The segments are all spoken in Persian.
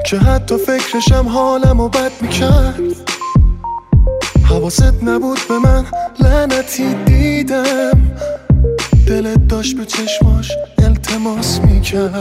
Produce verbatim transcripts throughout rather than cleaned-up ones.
که حتی فکرشم حالمو بد میکرد. حواست نبود به من، لعنتی دیدم دلت داشت به چشماش التماس میکرد.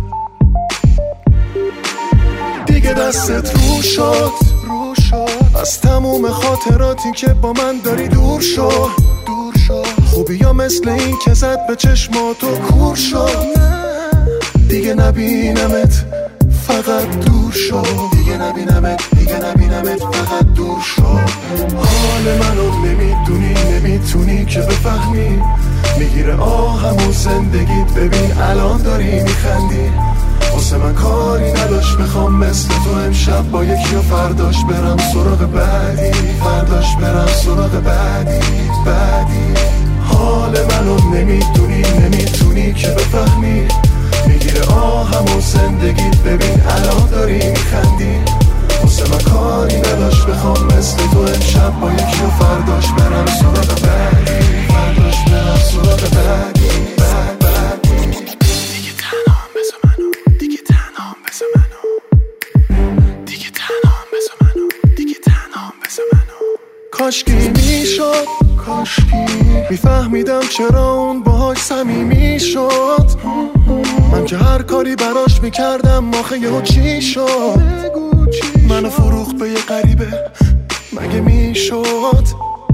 دیگه دستت رو شد رو شد از تموم خاطراتی که با من داری دور شد دور شد. خوبی یا مثل این که زد به چشماتو کور شد. دیگه نبینمت فقط دور شد. دیگه نبینمت دیگه نبینمت فقط دور شد. حال منو نمیدونی نمیتونی که بفهمی. میگیره آهم و زندگیت، ببین الان داری میخندی. واسه من کاری نداشت میخوام مثل تو امشب با یکی و فرداش برم سراغ بعدی. فرداش برم سراغ بعدی بعدی. حال منو نمیدونی نمیتونی که بفهمی. میگیره آهم و زندگیت، ببین الان داری میخندی. واسه من کاری نداشت بخوام مثل تو امشب با یکی و فرداش برم سراغ بعدی. فرداش برم سراغ بعدی بعد بعدی. دیگه تنهام بذار منو، دیگه تنهام بذار منو، دیگه تنهام بذار منو، دیگه تنهام بذار منو. کاشکی میشد کاشکی میفهمیدم چرا اون باهاش صمیمی شد. من که هر کاری براش میکردم آخه یهو چی شد؟ منو فروخت به یه غریبه، مگه میشد؟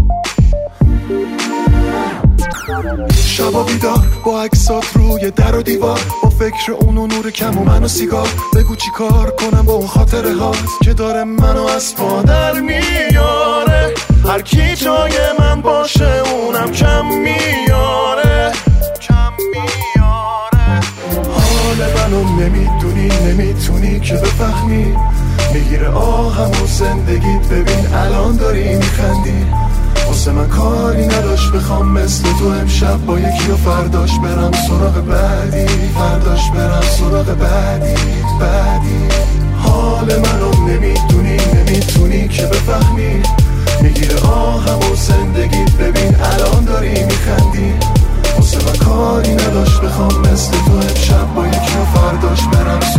شبا بیدار با عکسات روی در و دیوار، با فکر اون و نور کم و من و سیگار. بگو چی کار کنم با اون خاطره هات که داره منو از پا در میاره. هر کی جای من باشه اونم کم میاره کم میاره. حال منو نمیدونی نمیتونی که بفهمی. میگیره آهم و زندگیت، ببین الان داری میخندی. واسه من کاری نداشت بخوام مثل تو امشب با یکی و فرداش برم سراغ بعدی. فرداش برم سراغ بعدی بعدی. حال منو نمیدونی نمیتونی که بفهمی. میگیره آهم و زندگیت، ببین الان داری میخندی. واسه من کاری نداشت بخوام مثل تو امشب با یکی و فرداش برم